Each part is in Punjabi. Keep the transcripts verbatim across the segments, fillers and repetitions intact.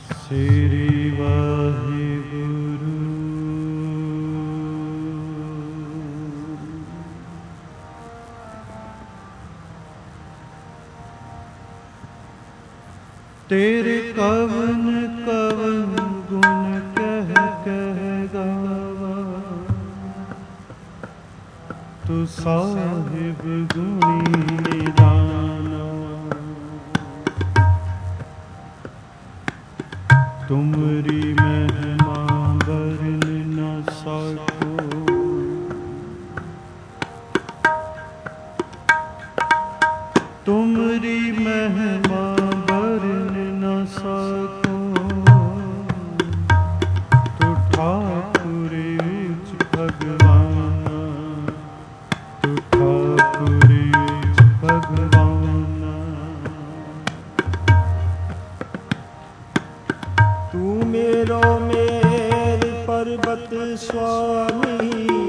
ਸ੍ਰੀ ਵਾਹਿਗੁਰੂ। ਤੇਰੇ ਕਵਨ ਕਵਨ ਗੁਣ ਕਹਿ ਕਹਿ ਗਾਵਾ, ਤੂੰ ਸਾਹਿਬ ਗੁਣੀ ਨਿਦਾਨਾ। ਤੁਮਰੀ ਮਹਿਮਾ ਵਰਨ ਨ ਸਕੋ, ਤੁਮਰੀ ਮਹਿਮਾ ਵਰਨ ਨ ਸਕੋ। ਤੂੰ ਠਾਕੁਰ ਵਿੱਚ ਭਗਵਾਨ, ਤੂੰ ਠਾਕੁਰ ਵਿੱਚ ਭਗਵਾਨ। ਤੂੰ ਮੇਰੋ ਮੇਰ ਪਰਬਤ ਸੁਆਮੀ,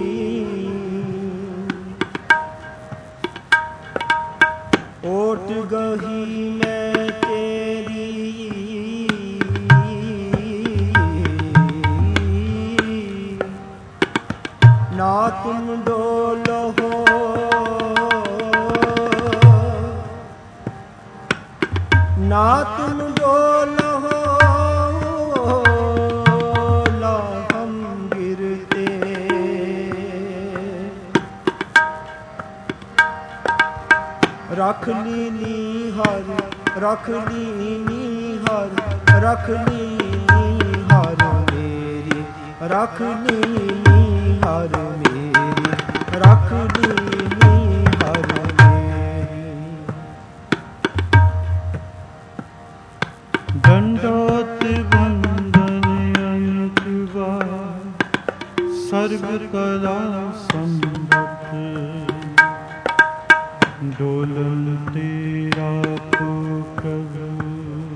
ਓਟ ਗਹੀ ਮੈਂ ਤੇਰੀ। ਨਾ ਤੁਮ ਡੋਲੋ ਨਾ ਤੁਮ ਡੋਲੋ, ਨਾ ਹਮ ਗਿਰਤੇ। ਰਖ ਲੀਨੀ ਹਰ ਰਖ ਲੀਨੀ ਹਰ ਰਖ ਲੀਨੀ ਹਰ ਮੇਰੀ, ਰਖ ਲੀਨੀ ਹਰ ਮੇਰੀ, ਰਖ ਲੀਨੀ ਹਰ ਮੇਰੀ। ਦੰਡੋਤ ਵੰਦਨ ਅਨਕ ਵਾਰ, ਸਰਬ ਕਲਾ ਸੰਭਤ। ਡੋਲਨ ਤੇਰਾ ਕੋ ਪ੍ਰਭੂ,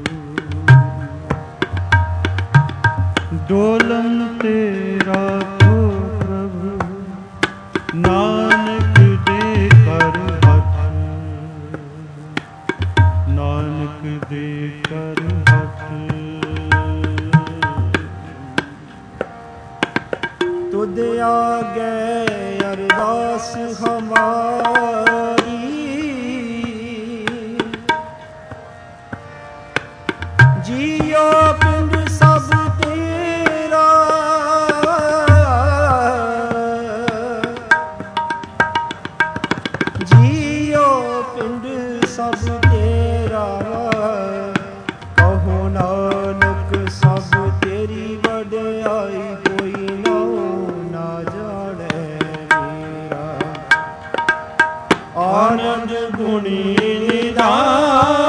ਡੋਲਨ ਤੇਰਾ ਕੋ ਪ੍ਰਭੂ। ਨਾਨਕ ਦੇ ਕਰ ਹੱਥ, ਨਾਨਕ ਦੇ ਕਰ ਹੱਥ। ਤੁਧ ਆਗੇ ਅਰਦਾਸ ਹਮਾਰੀ, ਜੀਓ ਪਿੰਡ ਸਭ ਤੇਰਾ। ਜੀਓ ਪਿੰਡ ਸਭ ਤੇਰਾ, ਕਹੋ ਨਾਨਕ ਸਭ ਤੇਰੀ ਵਡਿਆਈ। ਕੋਈ ਨਾਉ ਨਾ ਜਾਣੈ ਮੇਰਾ, ਆਨੰਦ ਗੁਣੀ ਨਿਦਾਨ।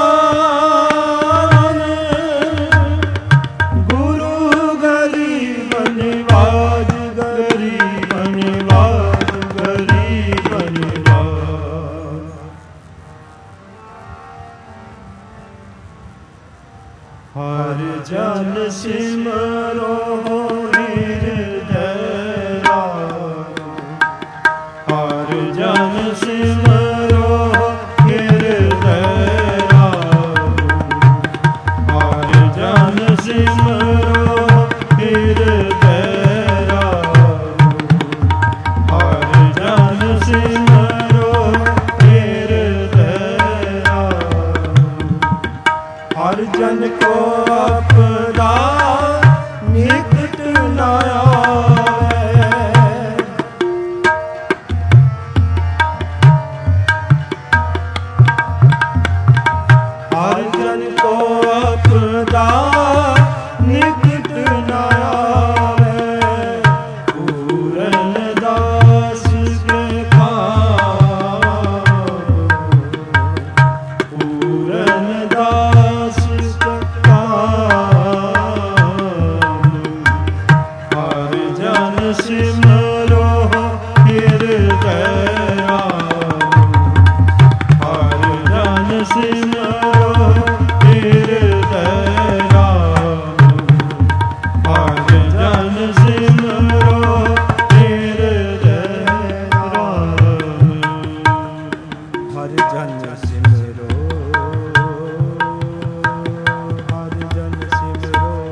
ਹਰ ਜਨ ਸਿਮਰੋ ਹਿਰਦੈ ਰਾਮ, ਹਰ ਜਨ ਸਿਮਰੋ ਹਿਰਦੈ ਰਾਮ, ਹਰ ਜਨ ਸਿਮਰੋ ਹਿਰਦੈ ਰਾਮ, ਹਰ ਜਨ ਸਿਮਰੋ ਹਿਰਦੈ ਰਾਮ। ਹਰ ਜਨ ਕੋ ਆਪਦਾ ਨਿਕਟ ਨ ਆਵੈ, ਹਰ ਜਨ ਕੋ ਆਪਦਾ ਨਿਕਟ ਨ ਆਵੈ। ਪੂਰਨ ਦਾਸ ਕੇ ਕਾਮ, ਪੂਰਨ ਦਾਸ ਸਿਮਰੋ ਹਿਰਦੈ ਰਾਮ, ਹਰ ਜਨ ਸਿਮਰੋ ਹਿਰਦੈ ਰਾਮ, ਹਰ ਜਨ ਸਿਮਰੋ ਹਿਰਦੈ ਰਾਮ, ਹਰ ਜਨ ਸਿਮਰੋ, ਹਰ ਜਨ ਸਿਮਰੋ।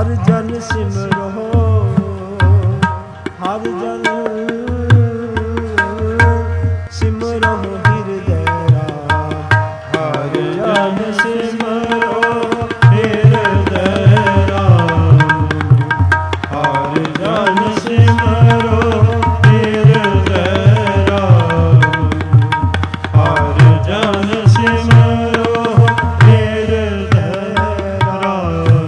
ਹਰ ਜਨ ਸਿਮਰੋ ਹਰ ਜਨ ਸਿਮਰੋ ਹਿਰਦੈ ਰਾਮ ਹਰ ਜਨ ਸਿਮਰੋ ਹਿਰਦੈ ਰਾਮ ਹਰ ਜਨ ਸਿਮਰੋ ਹਿਰਦੈ ਰਾਮ ਹਰ ਜਨ ਸਿਮਰੋ ਹਿਰਦੈ ਰਾਮ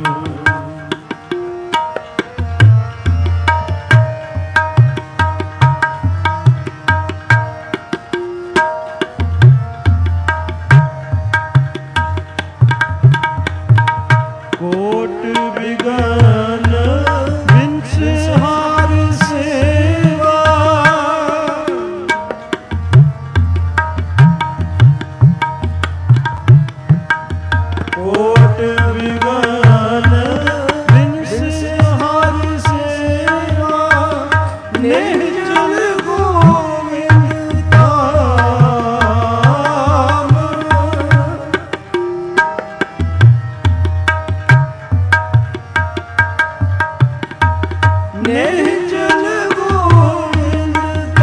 ਕੋਟ ਬਿਗਨ ਬਿਨਸ ਹਰ ਸੇਵਾ ਕੋਟ ਬਿਗਨ ਬਿਨਸ ਹਰ ਸੇਵਾ ਨਿਰਜਲ ਗੋਵਿੰਦ ਧਾਮ ਨਿਰਜਲ ਗੋਵਿੰਦ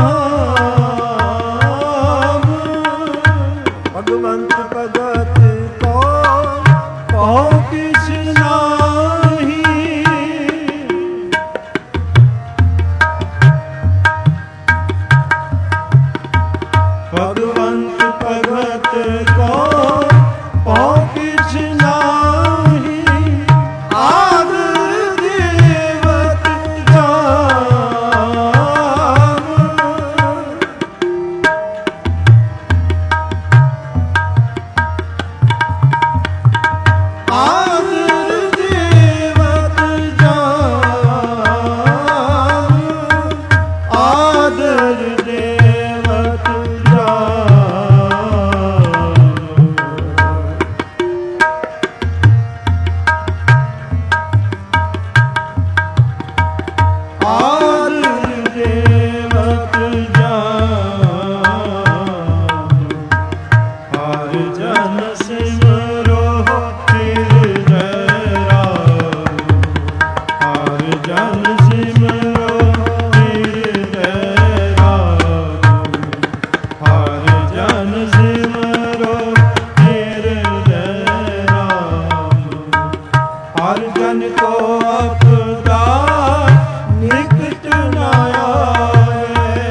ਧਾਮ ਭਗਵੰਤ ਭਗਤ ਕੋ ਕਉ ਕਿਛ ਨਾਹੀ ਭਗਵੰਤ ਭਗਤ ਕੋ ਕਉ ਕਿਛ ਨਾਹੀ ਆਦ ਦੇਵਤ ਜਾਮ ਆਦਰ ਦੇਵਤ ਜਾਮ ਆਦਰ ਦੇਵਤ ਜਾਮ ਆਦਰ ਦੇਵਤ ਜਾਮ ਹਰ ਜਨ ਸਿਮਰੋ ਹਿਰਦੈ ਰਾਮ ਹਰ ਜਨ ਸਿਮਰੋ ਹਿਰਦੈ ਰਾਮ ਹਰ ਜਨ ਸਿਮਰੋ ਹਿਰਦੈ ਰਾਮ ਹਰ ਜਨ ਕੋ ਆਪਦਾ ਨਿਕਟ ਨ ਆਏ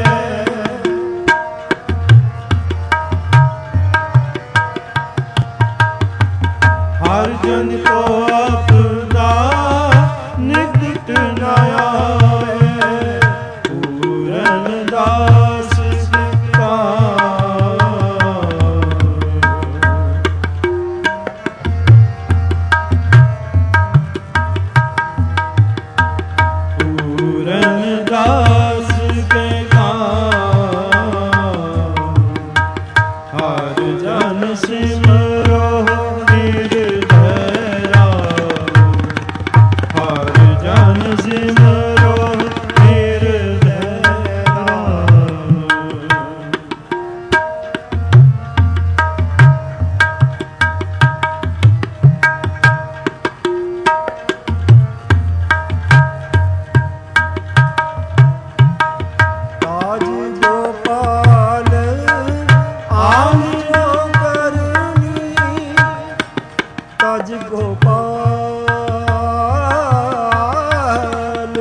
ਹਰ ਜਨ ਕੋ ਆਪਦਾ ਨਿਕਟ ਨ ਆਏ ਪੂਰਨ ਦਾਸ ਕਾ ਪੂਰਨ ਦਾਸ ਕੇ ਕਾਮ ਹਰ ਜਨ ਸਿਮਰੋ ਹਿਰਦੈ ਰਾਮ ਹਰ ਜਨ ਸਿਮਰੋ ਹਿਰਦੈ ਰਾਮ ਤਾਜ ਗੋਪਾਲ ਆਨ ਜੋ ਕਰਨੀ ਤਾਜ ਗੋਪਾਲ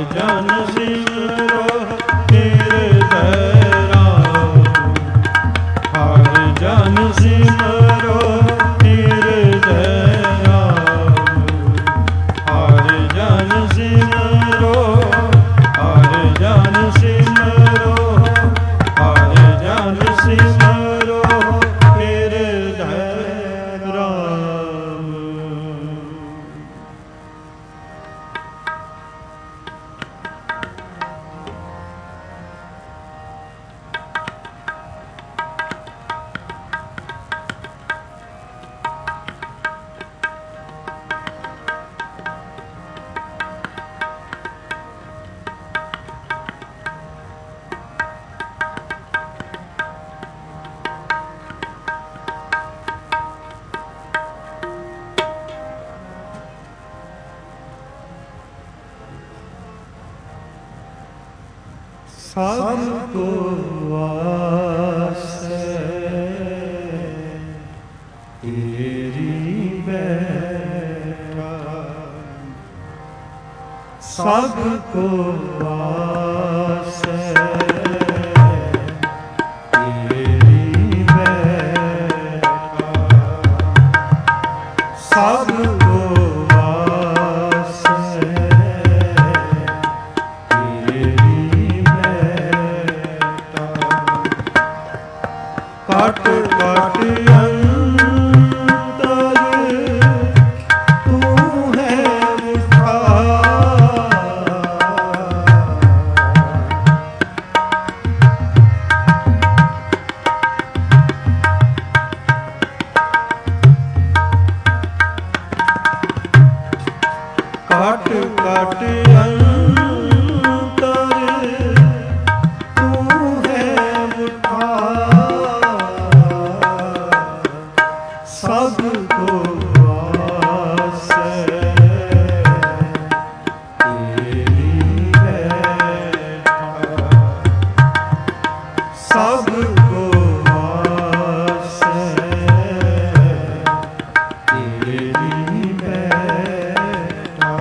ਜਨ ਸਿਮਰੋ ਨਿਰਭੈ ਰਾਮ, ਹਰ ਜਨ ਸਿਮਰੋ ਨਿਰਭੈ ਰਾਮ, ਹਰ ਜਨ ਸਿਮਰੋ, ਹਰ ਜਨ ਸਿਮਰੋ, ਹਰ ਜਨ ਸਿਮਰੋ ਨਿਰਭੈ ਰਾਮ। ਸਭ ਕੋ ਵਾਸੈ ਤੇਰੀ ਬੈਠਾ, ਸਭ ਕੋ ਵਾਸੈ ਤੇਰੀ ਬੈਠਾ, ਸਭ ਕੋ ਵਾਸੈ ਤੇਰੀ ਬੈਠਾ, ਕਟ ਕਟ ਅੰਤਰ ਤੂੰ ਹੈ ਮੁਠਾ, ਕਟ ਕਟ ਅੰਤਰ ਤੂੰ ਹੈ ਮੁਠਾ, ਸਭ ਕੋ ਵਾਸੈ ਤੇਰੀ ਬੈਠਾ, ਸਭ ਕੋ ਵਾਸੈ ਤੇਰੀ ਬੈਠਾ।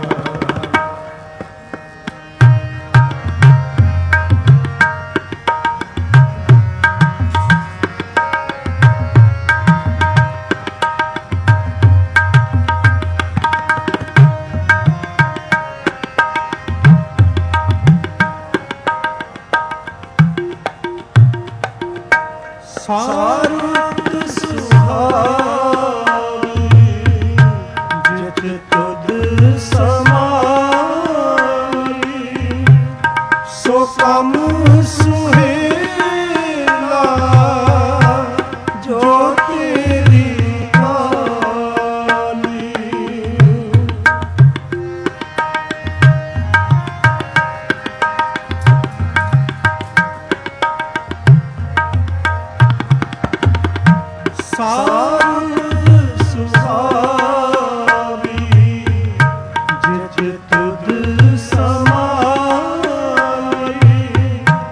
ਸਾਰੁਤ ਸੁਹਾਵੀ ਜਿਤ ਤੁਧ ਸਮਾਈ, ਸੋ ਕਮ ਸੁਹੇਲਾ ਜੋ ਤੇਰੀ ਕਾਲੀ, ਸਾਰੁਤ ਸੁਹਾਵੀ ਜਿਤ ਤੁਧ ਸਮਾਈ,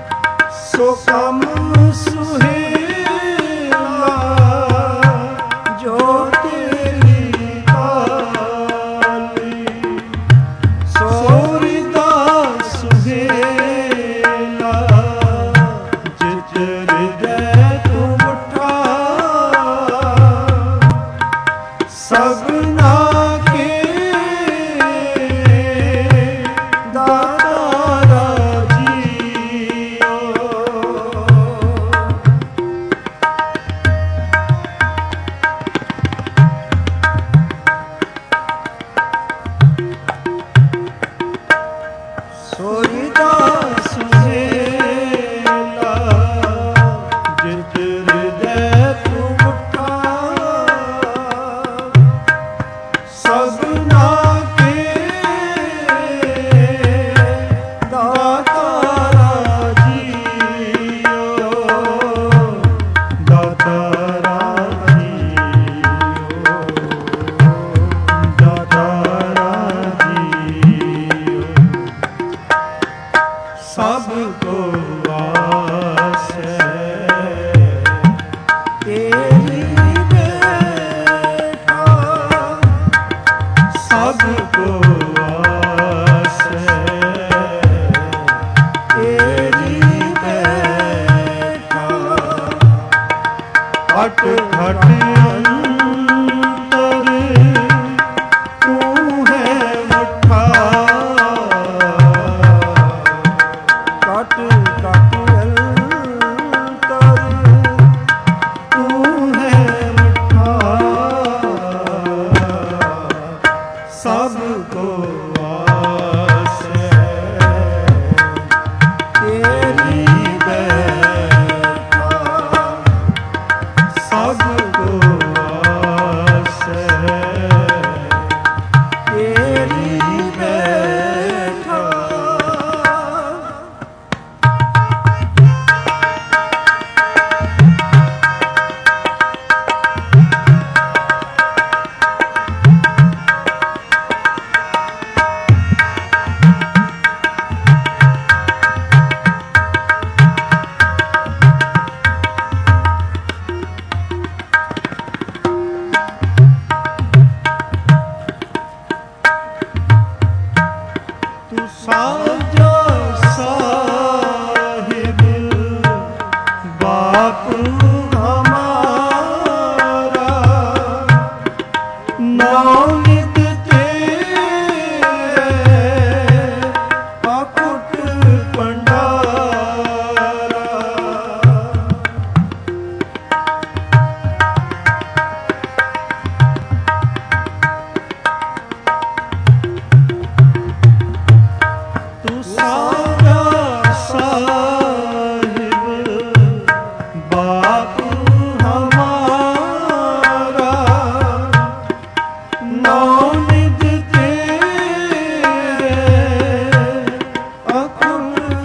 ਸਾਜਾ ਸਾਹਿਬ ਬਾਪ ਹਮਾਰਾ, ਨਾਉ ਨਿਤ ਤੇਰੇ ਅਕੁਟ ਭੰਡਾਰਾ। ਤੂੰ ਸਾਜਾ ਸਾਹਿਬ ਬਾਪ ਹਮਾਰਾ, ਨਾਉ ਨਿਧ ਤੇਰੇ ਅਕੁਟ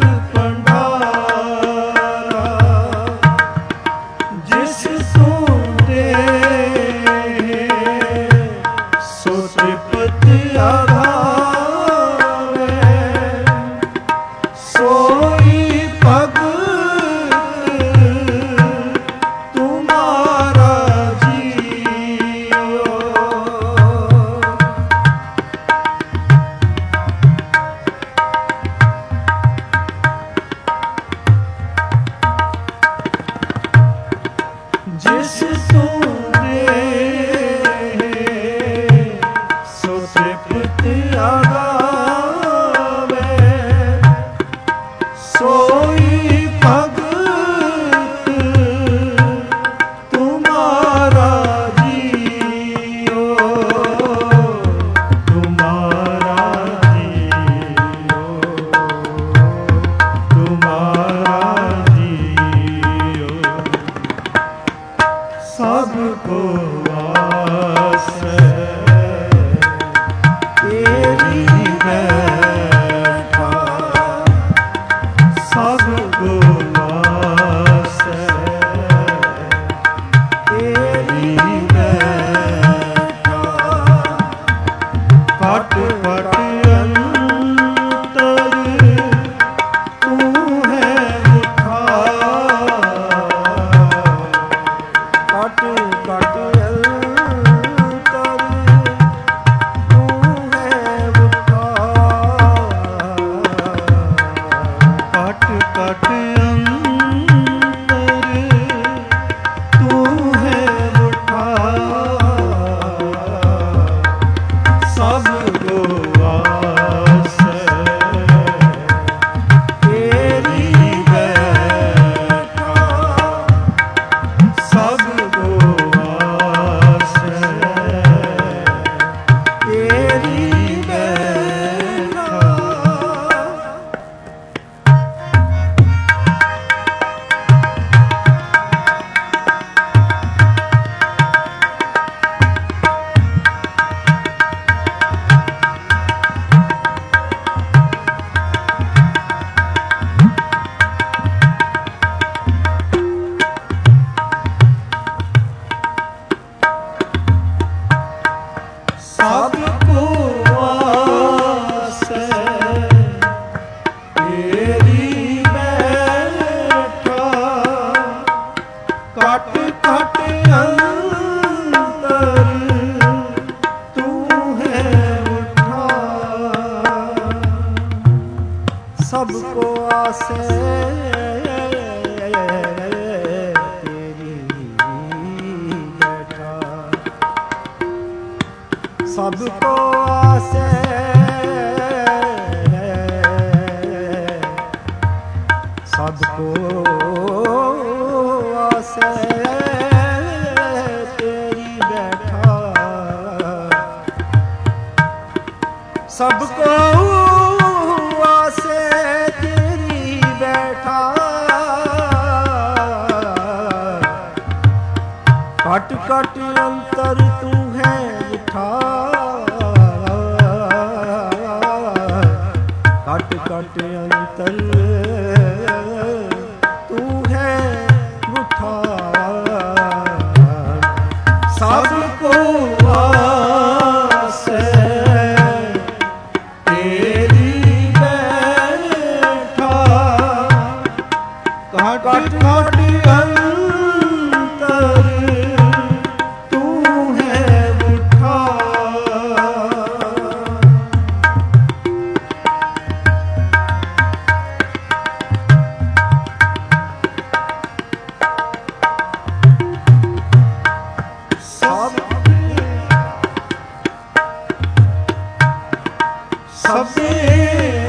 ਭੰਡਾਰਾ। ਜਿਸ ਸੁਣਦੇ ਸੋ ਤ੍ਰਿਪਤ ਆਧਾਰੇ, ਸੋਈ ਭਗਤ ਤੁਮਾਰਾ ਜੀਓ। ਜਿਸ ਸੁਣੇ ਸੋ ਤ੍ਰਿਪਤ ਆਗਾਵੇ, ਸੋਈ ਭਗਤ ਤੁਮਾਰਾ ਜੀਓ। ਤੁਮਾਰਾ ਜੀਓ, ਤੁਮਾਰਾ ਜੀਓ। ਸਭ ਕੋ ਆਸੈ ਤੇਰੀ ਬੈਠਾ, ਸਭ ਕੋ ਆਸੈ ਤੇਰੀ ਬੈਠਾ। ਘਟ ਘਟ ਅੰਤਰ ਤੂੰ ਹੈ ਉਠਾ, ਘਟ ਘਟ ਅੰਤਰ ਤੂੰ ਹੈ ਉਠਾ। ਘਟ ਘਟ ਅੰਤਰ ਤੂੰ ਹੈ ਉਠਾ। ਸਭ ਕੋ ਆਸੈ ਤੇਰੀ ਬੈਠਾ, ਸਭ ਕੋ ਆਸੈ ਤੇਰੀ ਬੈਠਾ। ਸਭ ਕੋ ਆਸੈ ਤੇਰੀ ਬੈਠਾ, ਘਟ ਘਟ ਅੰਤਰ ਤੂੰ ਹੈ ਉਠਾ। ਸਭ ਕੋ ਆਸੈ ਤੇਰੀ ਬੈਠਾ, ਸਭ ਕੋ ਆਸੈ ਸਭ ਕੋ ਆਸੈ ਤੇਰੀ ਬੈਠਾ। ਸਭ ਕੋ ਆਸੈ ਤੇਰੀ ਬੈਠਾ। ਘਟ ਘਟ ਅੰਤਰ ਤੂੰ ਹੈ ਉਠਾ, ਘਟ ਘਟ ਅੰਤਰ ਤੂੰ ਹੈ ਉਠਾ। ਸਭ ਕੋ ਆਸੈ ਤੇਰੀ ਬੈਠਾ, ਘਟ ਘਟ ਅੰਤਰ ਤੂੰ ਹੈ ਉਠਾ। ਸਭੇ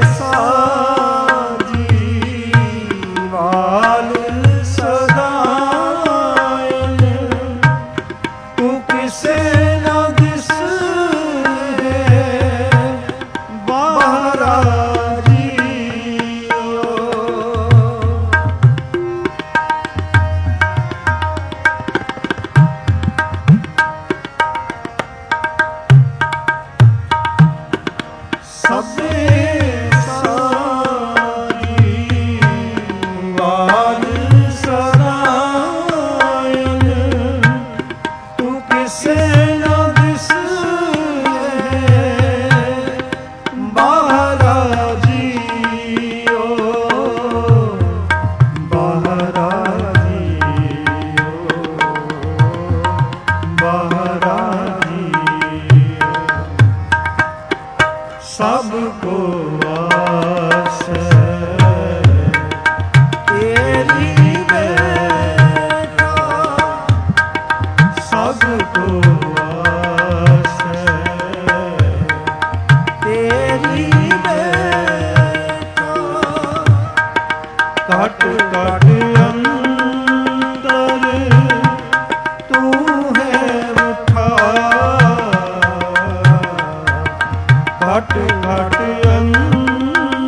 ਸਾਜੀ ਵਾਲ ਸਦਾਇਨ ਤੂੰ ਕਿਸੇ ਨਾ ਦਿਸਦੇ ਬਾਹਰਾ ਜੀਓ। ਸਭੇ ਸਾਜੀ ਵਾਲ ਸਦਾਇਨ ਤੂੰ ਕਿਸੇ ਨਾ ਦਿਸਦੇ ਬਾਹਰਾ ਜੀਓ। ਬਾਹਰਾ ਜੀਓ, ਬਾਹਰਾ ਜੀਓ। ਸਭ ਕੋ ਆਸ ਤੇਰੀ ਬੇਟਾ, ਸਭ ਕੋ ਆਸ ਤੇਰੀ ਬੇਟਾ। ਘਟ ਘਟ ਅੰਦਰ ਤੂੰ ਹੈ ਉਠਾ, ਘਟ ਘਟ ਅੰਦਰ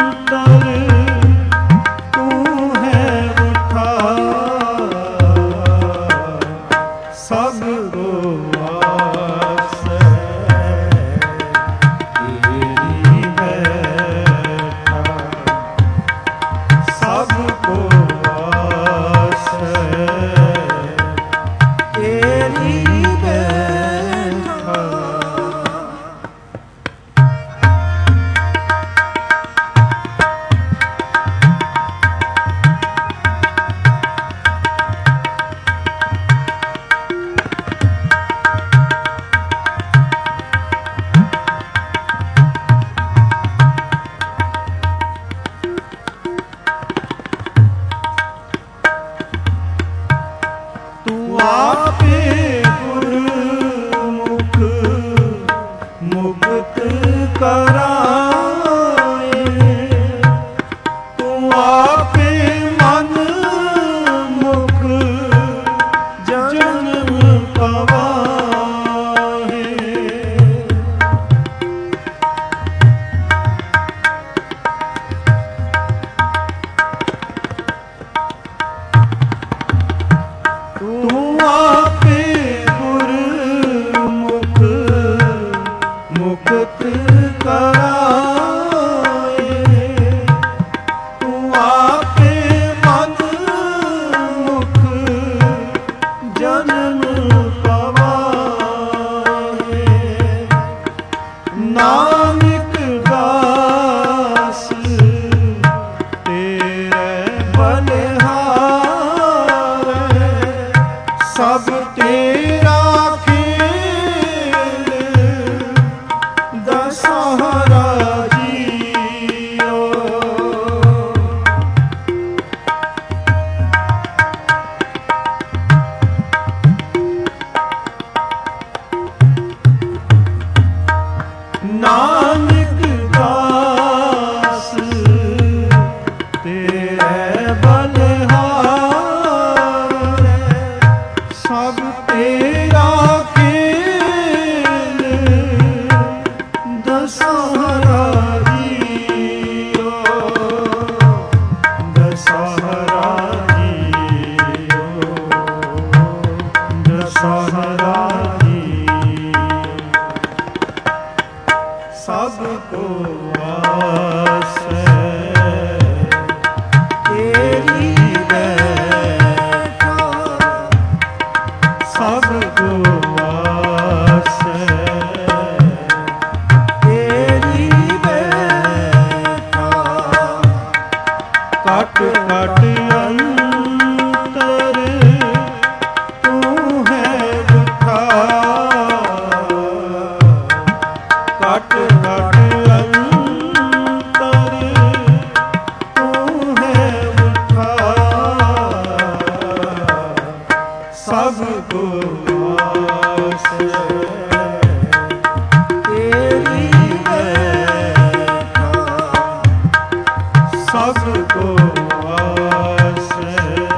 ਸਭ ਕੋ ਆਸੈ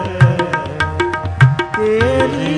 ਤੇਰੀ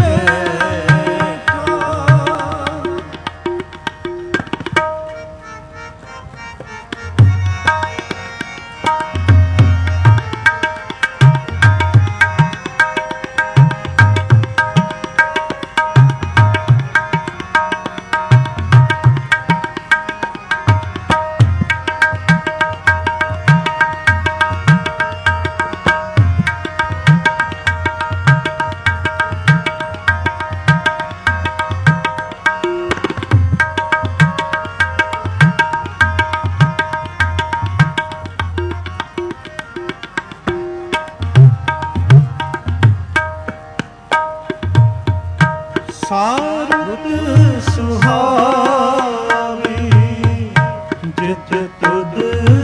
ਸਾਰੁਤ ਸੁਹਾਵੀ ਜਿਤ ਤੁਧ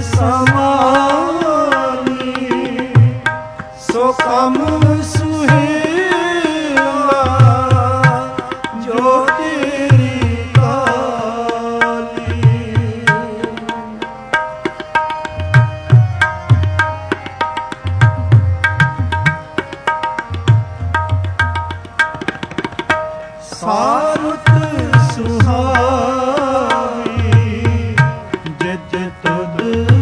ਸਮਾਵੀ ਸੋ ਕਮ ਸੁਹੇਲਾ ਜੋ ਤੇਰੀ ਕਾਲੀ ਸਾਰੁਤ ਸੁਹਾਵੀ ਜਿਤ ਤੁਧ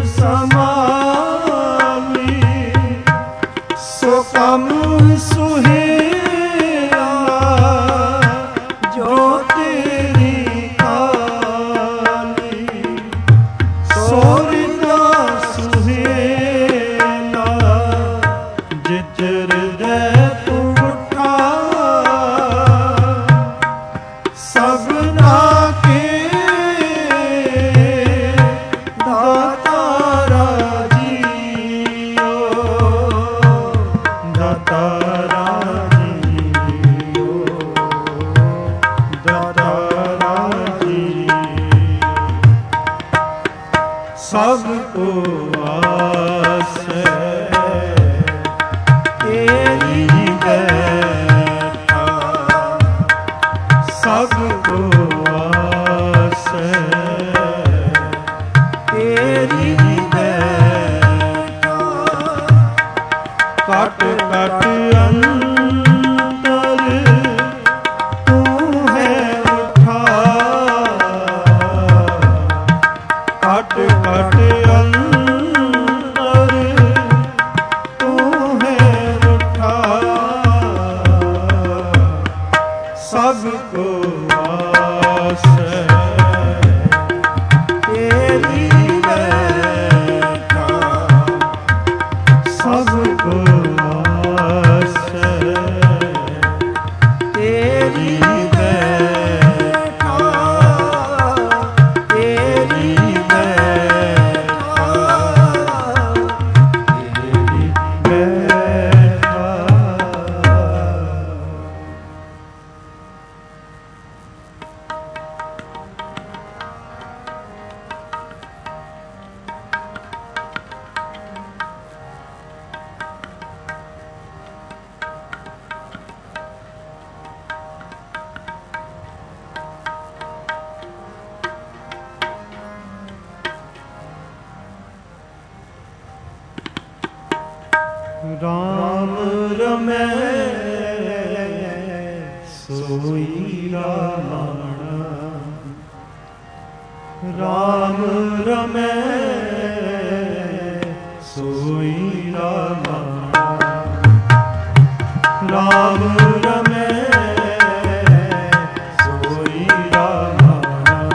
ਸਮਾਵੀ ਸੋ ਕਮ ਸੁਹੇਲਾ ਜੋ ਤੇਰੀ ਕਾਲੀ ਸੋ ਰਿਦਾ ਸੁਹੇਲਾ ਜਿਤ ਹਿਰਦੈ ਤੂੰ ਉਠਾ ਸਭਨਾ ਕੇ ਦਾਤਾਰਾ ਜੀਓ ਦਾਤਾਰਾ ਜੀਓ ਦਾਤਾਰਾ ਜੀਓ ਸਭ ਕੋ ਆਸੈ ਤੇਰੀ ਬੈਠਾ ਸਭ ਕੋ ਆਸੈ ਤੇਰੀ ਬੈਠਾ ਕਟ ਕਟ ਅੰਤਰ ਤੂੰ ਹੈ ਉਠਾ ਕਟ ਕਟ ਅੰਤਰ ਤੂੰ ਹੈ ਉਠਾ ਸਭ ਕੋ ਆਸੈ ਤੇਰੀ ਬੈਠਾ ਸਭ ਕੋ ਆਸੈ ਤੇਰੀ ਬੈਠਾ ਤੇਰੀ ਬੈਠਾ ਤੇਰੀ ਬੈਠਾ। ਰਾਮ ਰਮੈ ਸੋਈ ਰਾਮਣ ਰਾਮ ਰਮੈ ਸੋਈ ਰਾਮਣ ਰਾਮ ਰਮੈ ਸੋਈ ਰਾਮਣ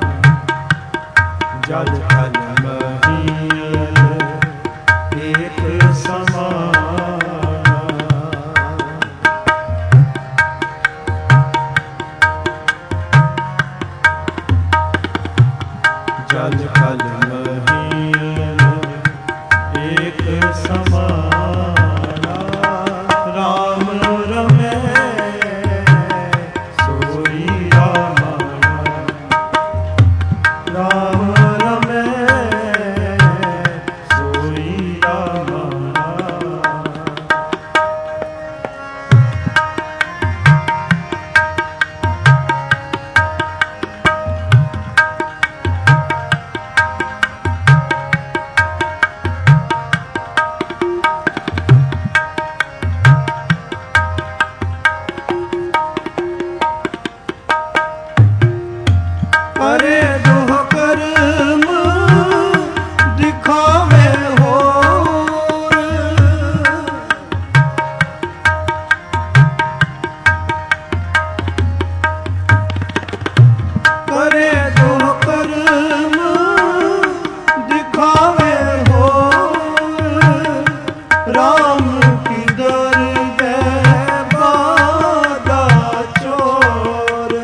ਜਲ ਥਲ ਮਹੀਲ ਏਕ ਸਮਾਨ ਜਲ ਥਲ ਮਹੀਲ ਦਿਖਾਵੇ ਹੋਰ ਕਰੇ ਜੋ ਕਰਮ ਦਿਖਾਵੇ ਹੋਰ ਰਾਮ ਕੀ ਦਰਗਹਿ ਬਾਦਾ ਚੋਰ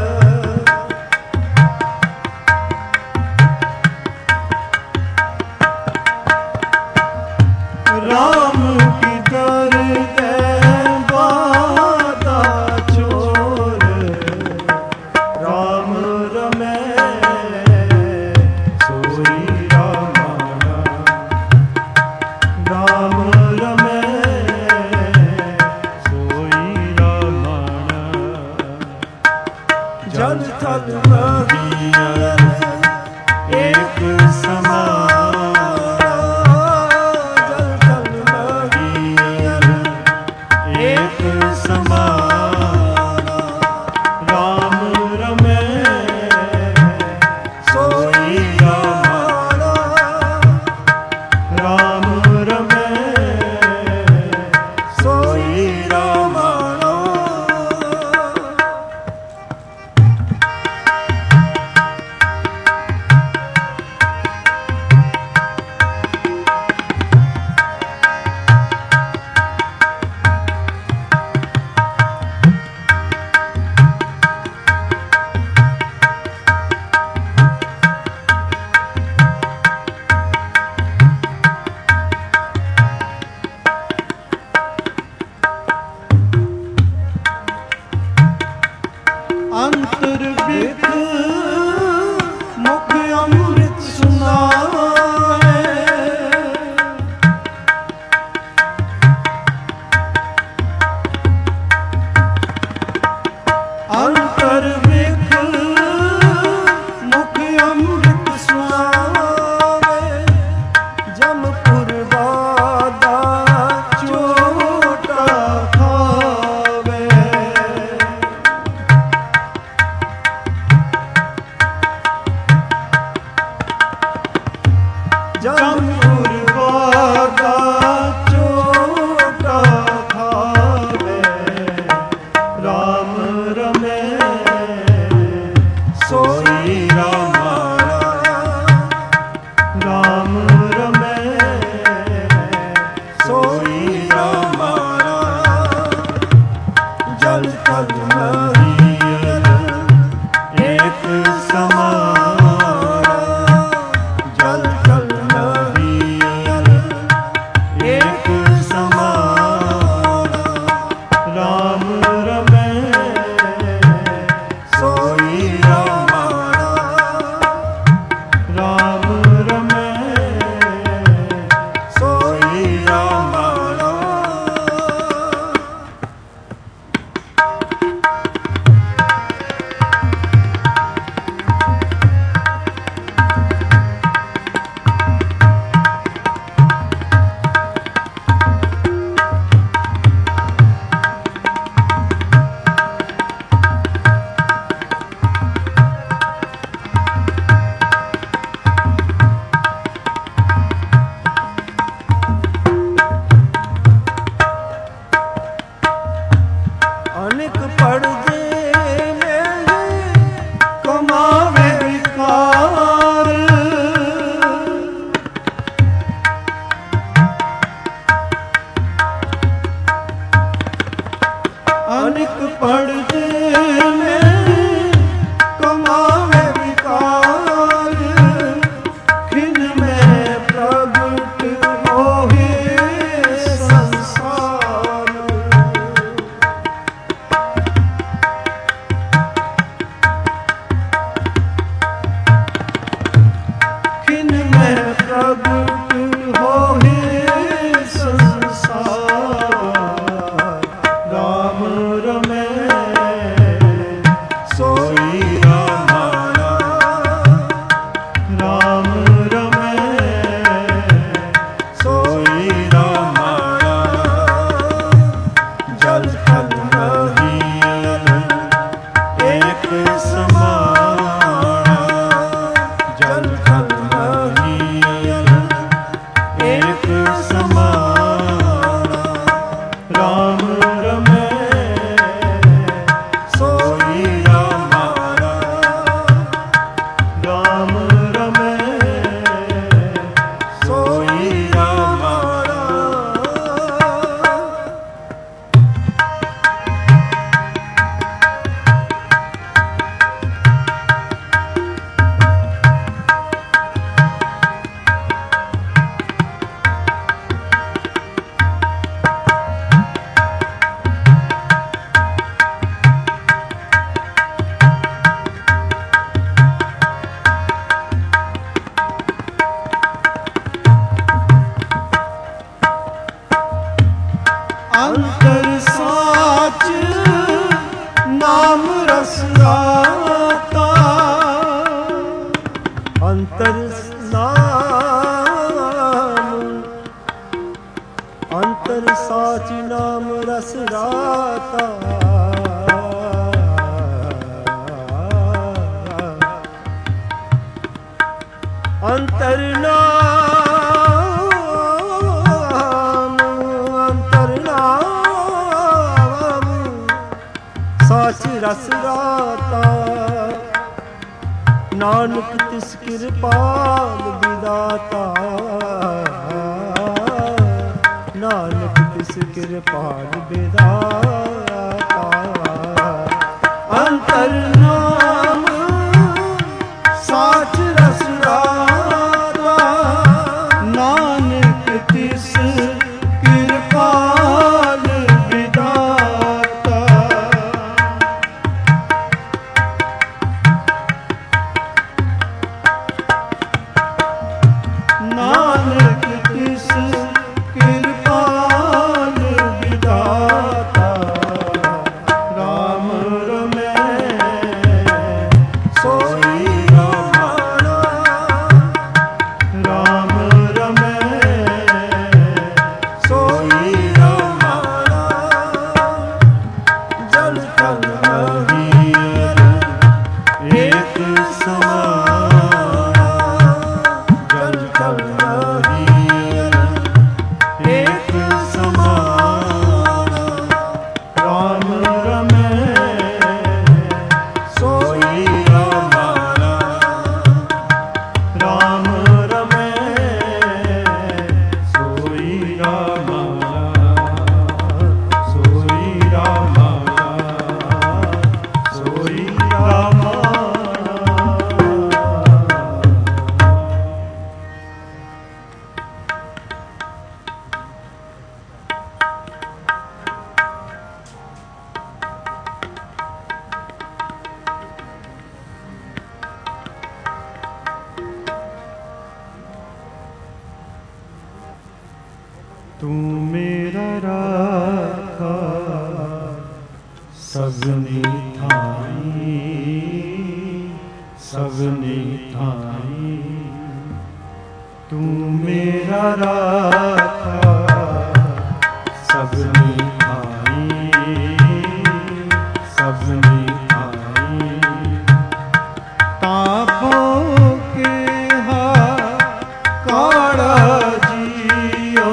ਰਾਮ ਕੀ ਦਰਗਹਿ ਬਾਦਾ ਚੋਰ ਰਾਮ ਰਮੈ ਸੋਈ ਰਾਮਾਣਾ ਰਾਮ ਰਮੈ ਸੋਈ ਰਾਮਾਣਾ ਜਲ ਥਲ ਮਹੀਰ ਏਕ ਸਮਾਨ ਜਲ ਥਲ ਮਹੀਰ ਏਕ ਸਮਾਨ ਰਾਮ ਰਮੈ ਸੋਈ ਰਾਮਾਣਾ ਰਾਮ ਰਮੈ ਸੋਈ ਰਾਮਾਣਾ ਅੰਤਰ ਬਿਖ ਮੁਖ ਅੰਮ੍ਰਿਤ ਸੁਨਾਵੇ ਅੰਤਰ ਬਿਖ ਮੁਖ ਅੰਮ੍ਰਿਤ ਸੁਨਾਵੇ ਜਮਪੁਰ ਬਾਦਾ ਚੋਟਾ ਖਾਵੇ ਜਮਪੁਰ ਬਾਦਾ ਚੋਟਾ ਖਾਵੇ ਰਾਮ ਰਮੈ ਸੋਈ ਰਾਮਾਣਾ ਰਾਮ ਰਮੈ ਸੋਈ ਰਾਮਾਣਾ ਜਲ ਥਲ ਮਹੀਰ ਏਕ ਸਮਾਨ ਜਲ ਥਲ ਮਹੀਰ ਏਕ ਸਮਾਨ ਰਾਮ ਰਮੈ ਸੋਈ ਰਾਮਾਣਾ ਰਾਮ ਰਮੈ ਸੋਈ ਰਾਮਾਣਾ ਅਨੇਕ ਪੜਦੇ ਨੇ ਕਮਾਵੇ ਵਿਕਾਰ ਅਨੇਕ ਪੜਦੇ ਨੇ ਕਮਾਵੇ ਵਿਕਾਰ ਖਿਨ ਮੈਂ ਪ੍ਰਗਟ ਹੋਏ ਸੰਸਾਰ ਖਿਨ ਮੈਂ ਪ੍ਰਗਟ ਹੋਏ ਸੰਸਾਰ ਰਾਮ ਰਮੈ ਸੋਈ ਰਾਮਾਣਾ ਰਾਮ ਰਮੈ ਸੋਈ ਰਾਮਾਣਾ ਜਲ ਥਲ ਮਹੀਰ ਏਕ ਸਮਾਨ ਜਲ ਥਲ ਮਹੀਰ ਕਿਰਪਾਲ ਵਿਦਾਤਾ, ਨਾਨਕ ਤਿਸ ਕਿਰਪਾਲ ਵਿਦਾਤਾ। ਅੰਤਰ ਨਾਮ ਸਾਚ ਰਸ ਰਾਤਾ, ਨਾਨਕ ਤਿਸ ਕਿਰਪਾਲ ਵਿਦਾਤਾ। ਨਾਨਕ ਤਿਸ ਕਿਰਪਾਲ ਵਿਦਾਤਾ। ਰਾਮ ਰਮੈ ਸੋਈ ਰਮਾਣਾ, ਰਾਮ ਰਮੈ ਸੋਈ ਰਮਾਣਾ। ਜਲ ਥਲ ਹਰੀਰ ਏਕ ਸਮਾਨਾ, ਜਲ ਥਲ ਹਰੀਰ ਏਕ ਸਮਾਨਾ। ਰਾਮ ਰਮੈ ਸੋਈ ਰਮਾਣਾ, ਰਾਮ ਰਮੈ ਸੋਈ ਰਮਾਣਾ, ਸੋਈ ਰਮਾਣਾ, ਸੋਈ ਰਮਾਣਾ। ਤੂੰ ਮੇਰਾ ਰਾਖਾ ਸਭਨੀ ਥਾਈ, ਸਭਨੀ ਥਾਈ। ਤੂੰ ਮੇਰਾ ਰਾਖਾ ਸਭਨੀ ਥਾਈ, ਸਭਨੀ ਥਾਈ। ਤਾਪੋ ਕਿਹਾ ਕਾੜਾ ਜੀਓ,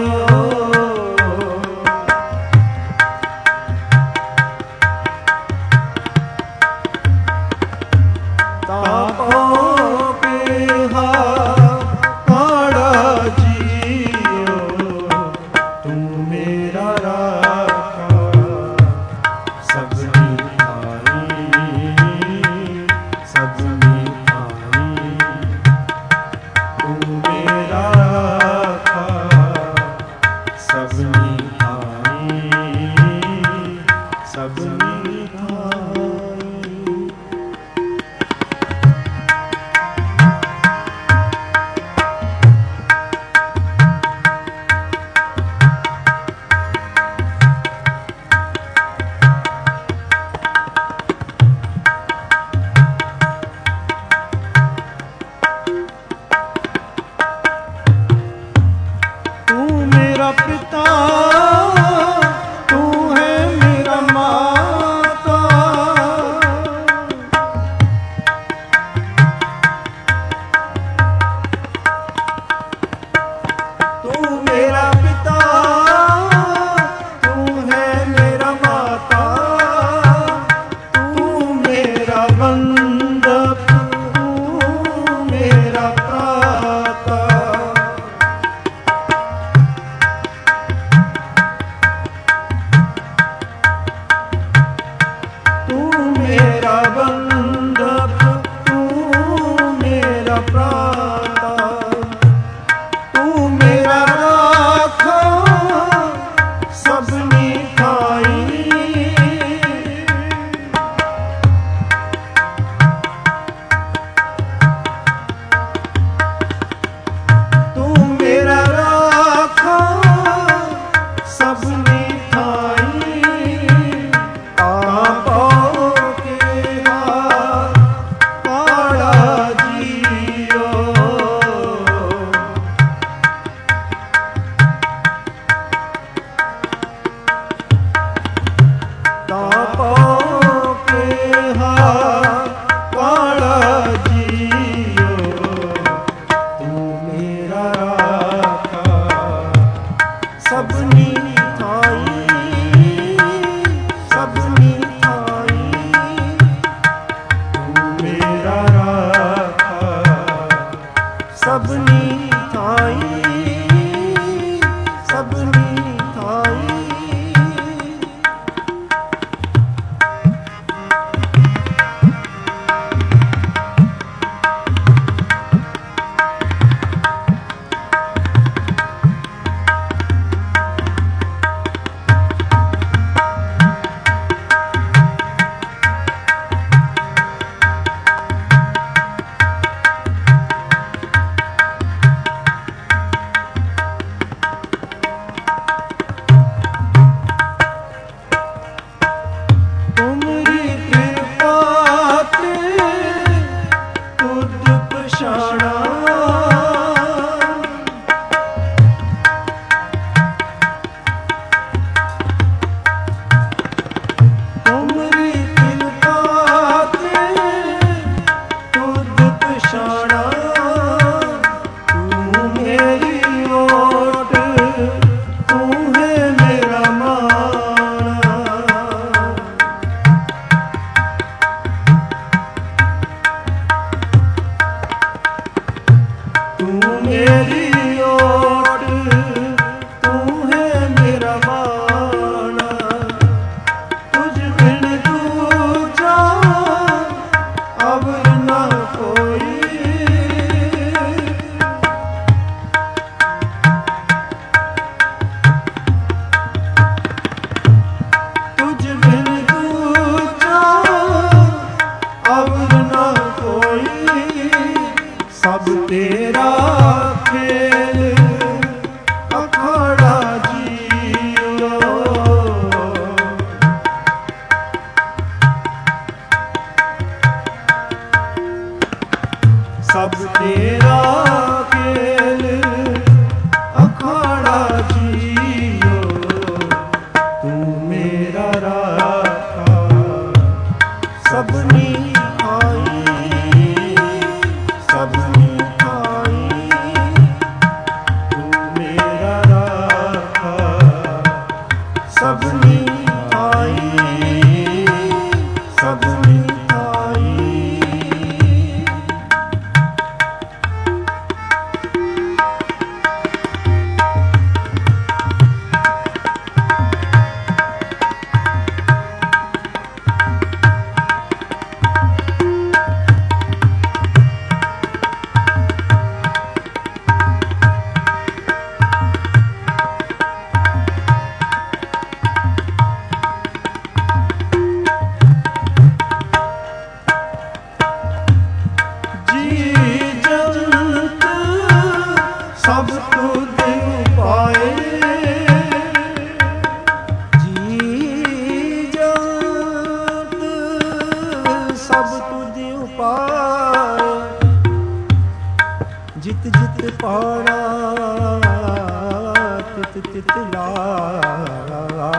ਤਾਪੋ ਕਿਹਾ ਕਾੜਾ ਜੀਓ। ਤੂੰ ਮੇਰਾ ਰਾਖਾ ਸਭਨੀ ਥਾਈ, ਸਭਨੀ ਥਾਈ। ਤੂੰ ਮੇਰਾ ਰਾਖਾ ਸਭਨੀ ਥਾਈ, ਸਭਨੀ ਥਾਈ। ਤੂੰ ਮੇਰਾ ਪਿਤਾ, ਤੂੰ ਹੈ ਮੇਰਾ ਮਾਤਾ। ਤੂੰ ਮੇਰਾ ਪਿਤਾ, ਤੂੰ ਹੈ ਮੇਰਾ ਮਾਤਾ। ਤੂੰ ਮੇਰਾ ਬੰਧਪ, ਤੂੰ ਮੇਰਾ ਭਰਾਤਾ। ਤੁਧ ਉਪਾਏ ਜੀ ਜੰਤ ਸਭ ਤੁਧ ਉਪਾਏ ਜਿਤ ਜਿਤ ਪਾਣਾ ਤਿਤ ਤਿਤ ਲਾਏ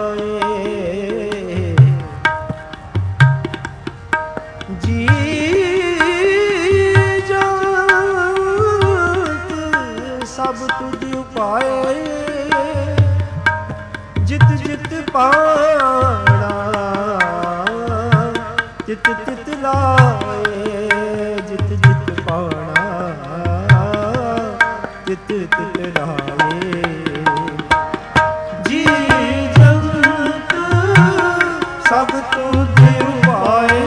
ਜੀ ਸਭ ਤੁਧ ਉਪਾਏ ਜਿਤ ਜਿਤ ਪਾਣਾ ਤਿਤ ਤਿਤ ਲਾਏ ਜਿਤ ਜਿਤ ਪਾਣਾ ਤਿਤ ਤਿਤ ਲਾਏ ਜੀ ਜੰਤ ਸਭ ਤੁਧ ਉਪਾਏ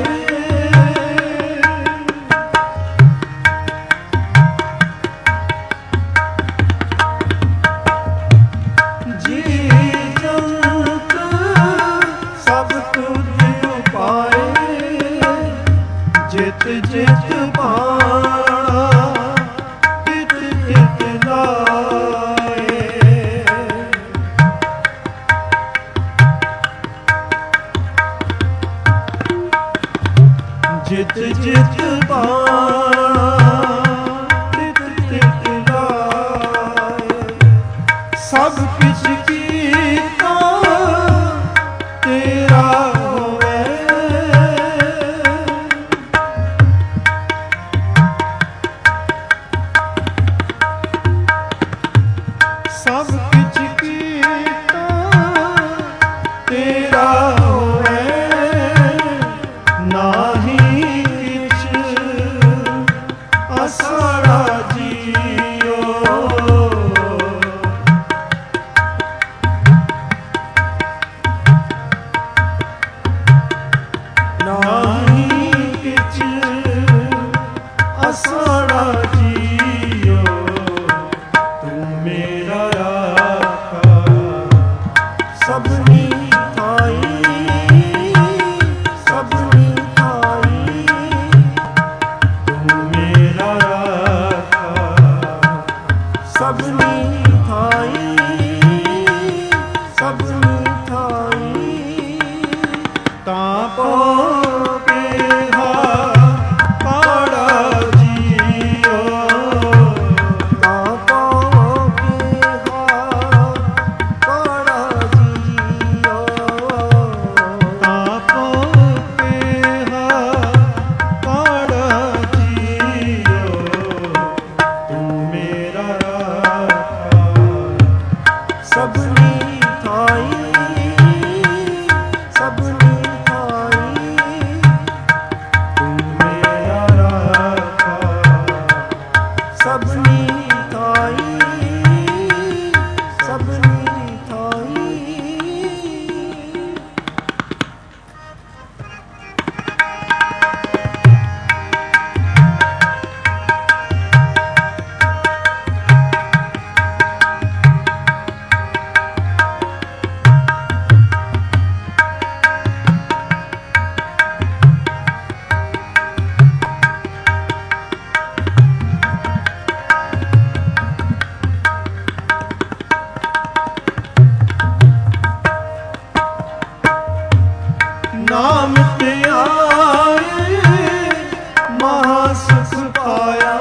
ਜਿਤ ਜਿਤ ਪਾਣਾ ਤਿਤ ਤਿਤ ਲਾਏ ਜਿਤ ਜਿਤ ਪਾਣਾ ਤਿਤ ਤਿਤ ਲਾਏ ਸਭ ਕਿਛ ਕੀਤਾ ਤੇਰਾ ਸਭ ਕਿਛ ਕੀਤਾ ਤੇਰਾ ਹੋਵੇ ਨਾਹੀ ਕਿਛ ਅਸਾੜਾ ਜੀਓ ਨਾਹੀ ਕਿਛ ਅਸਾੜਾ ਜੀਓ ਮੇਰਾ ਰਾਖਾ ਸਭਨੀ ਥਾਈ ਸਭਨੀ ਥਾਈ ਤੂੰ ਮੇਰਾ ਰਾਖਾ ਸਭਨੀ ਥਾਈ ਸਭਨੀ ਥਾਈ ਤਾਂ ਪੋ ਕਿਹਾ ਪਾੜਾ ਜੀਓ ਤਾਂ ਪੋ ਕਿਹਾ ਪਾੜਾ ਜੀਓ ਤਾਂ ਪੋ ਕਿਹਾ ਪਾੜਾ ਜੀਓ ਤੂੰ ਮੇਰਾ ਰਾਖਾ ਸਭਨੀ ਥਾਈ ਸਭਨੀ ਥਾਈ ਤੂੰ ਮੇਰਾ ਰਾਖਾ ਸਭਨੀ ਥਾਈ ਸਭਨੀ ਥਾਈ ਨਾਮ ਤੇ ਆਏ ਮਹਾ ਸੁਖ ਪਾਇਆ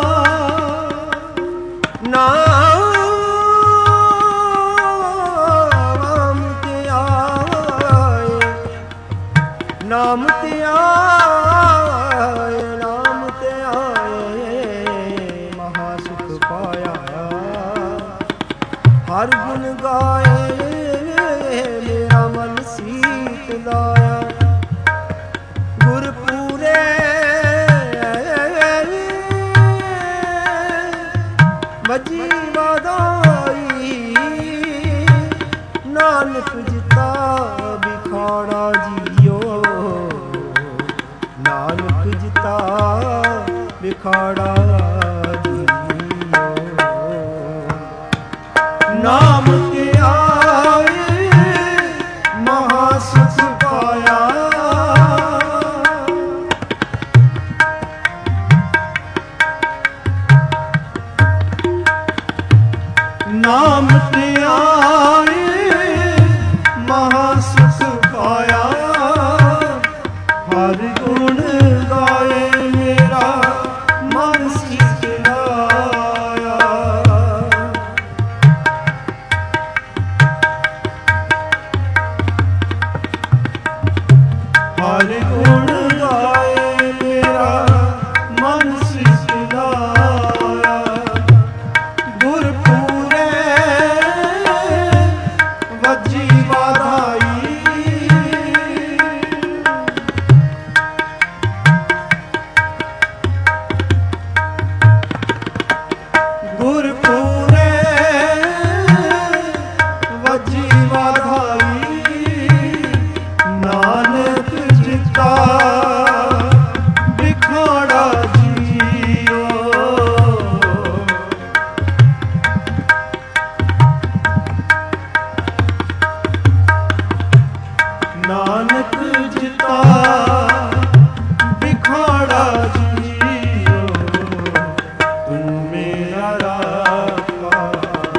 ਨਾਮ ਤੇ ਆਏ ਨਾਮ ਤੇ ਆਏ ਨਾਮ ਤੇ ਆਏ ਮਹਾ ਸੁਖ ਪਾਇਆ ਹਰ ਗੁਣ ਗਾਏ ਮੇਰਾ ਮਨ ਸੀਤ ਲਾਇਆ ਗੁਰ ਪੂਰੇ ਮਜੀ ਵਾਦਾਈ ਨਾਨਕ ਜਿਤਾ ਬਿਖਾੜਾ ਜੀਓ ਨਾਨਕ ਜਿਤਾ ਬਿਖਾੜਾ ਜੀਓ ਨਾਮ ਤੇ ਆਏ ਮਹਾ ਸੁਖ ਪਾਇਆ ਨਾਮ ਧਿਆਏ ਮਹਾ ਸੁਖ ਪਾਇਆ। ਹਰ ਗੁਣ ਗਾਏ ਮੇਰਾ ਮਨ ਸੀਤ ਲਾਇਆ। ਹਰ ਗੁਣ ਗਾਏ ਮੇਰਾ ਮਨ ਸੀਤ ਲਾਇਆ। ਗੁਰਪੂਰੇ ਵੱਜੀ ਵਾਧਾਈ। ਗੁਰਪੂਰੇ ਵੱਜੀ ਵਾਧਾਈ। ਨਾਨਕ ਜਿਤਾ ਵਿਖਾੜਾ ਜੀਓ। ਨਾਨਕ ਜਿਤਾ ਵਿਖਾੜਾ ਜੀਓ। ਤੂੰ ਮੇਰਾ ਰਾਖਾ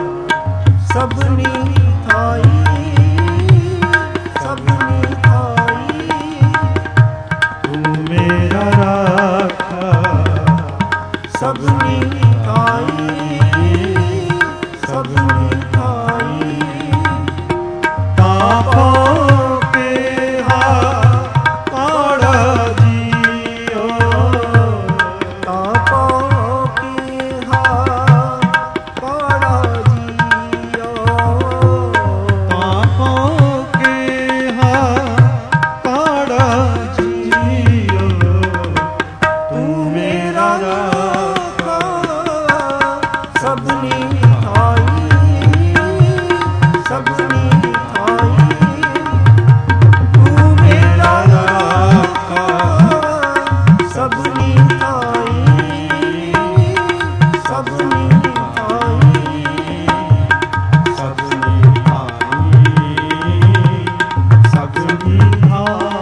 ਸਭਨੀ ਥਾਈ ਸਭਨੀ ਥਾਈ। ਤੂੰ ਮੇਰਾ ਰਾਖਾ ਸਭਨੀ ਥਾਈ ਸਭਨੀ ਥਾਈ। ਤਾਂ ਪਾਉ ਕਿਹਾ ਕਾੜਾ ਜੀਓ। ਤਾਂ ਪਾਉ ਕਿਹਾ ਕਾੜਾ ਜੀਓ। ਤਾਂ ਪਾਉ ਕਿਹਾ ਕਾੜਾ ਜੀਓ। ਤੂੰ ਮੇਰਾ ਰਾਖਾ ਸਭਨੀ ਥਾਈ ਸਭਨੀ ਥਾਈ। ਤੂੰ ਮੇਰਾ ਰਾਖਾ ਸਭਨੀ ਥਾਈ ਸਭਨੀ ਥਾਈ। ਸਭਨੀ ਥਾਈ ਸਭਨੀ ਥਾਈ।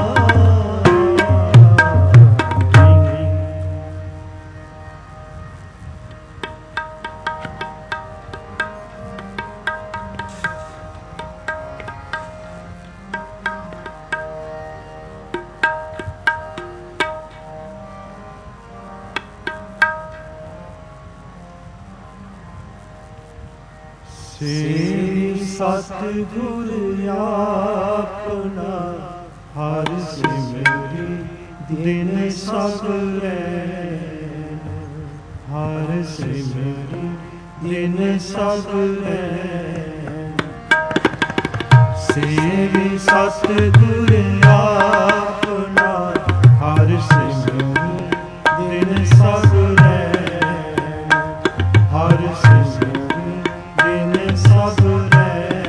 ਸੇਵੀ ਸਤਿਗੁਰ ਆਪਣਾ ਹਰ ਸਿਮਰੀ ਦਿਨ ਸਗਲੇ। ਹਰ ਸਿਮਰੀ ਦਿਨ ਸਗਲੇ। ਸੇਵੀ ਸਤਿਗੁਰ ਆਪਣਾ ਹਰ ਸਿਮਰੀ ਦਿਨ ਸਗਲੇ। ਹਰ ਸਿਮਰੀ ਦਿਨ ਸਗਲੇ।